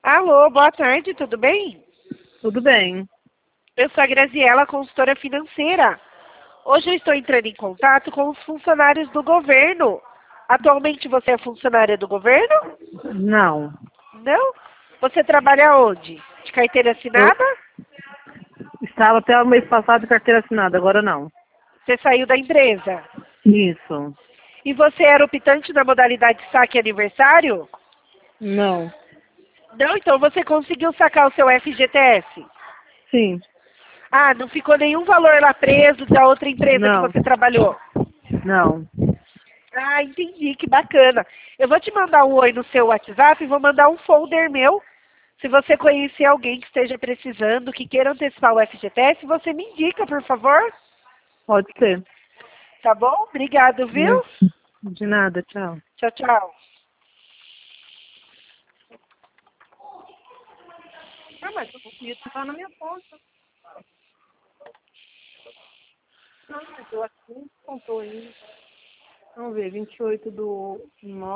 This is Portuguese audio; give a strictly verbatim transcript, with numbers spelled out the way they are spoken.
Alô, boa tarde, tudo bem? Tudo bem. Eu sou a Graziela, consultora financeira. Hoje eu estou entrando em contato com os funcionários do governo. Atualmente você é funcionária do governo? Não. Não? Você trabalha onde? De carteira Eu assinada? estava até o mês passado de carteira assinada, agora não. Você saiu da empresa? Isso. E você era optante na modalidade saque aniversário? Não. Não, então você conseguiu sacar o seu F G T S? Sim. Ah, não ficou nenhum valor lá preso da outra empresa que Não. você trabalhou? Não. Ah, entendi, que bacana. Eu vou te mandar um oi no seu WhatsApp e vou mandar um folder meu. Se você conhecer alguém que esteja precisando, que queira antecipar o F G T S, você me indica, por favor. Pode ser. Tá bom? Obrigado, viu? De nada, tchau. Tchau, tchau. Ah, mas eu conseguia tentar na minha conta. Não, mas eu acho que não contou ainda. Vamos ver, vinte e oito do nove.